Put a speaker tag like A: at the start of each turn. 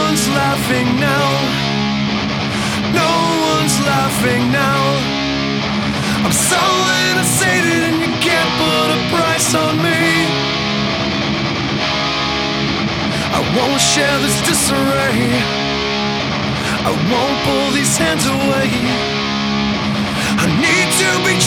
A: one's laughing now. No one's laughing now. I'm so innocent and you can't put a price on me. I won't share this disarray. I won't pull these hands away. I need to be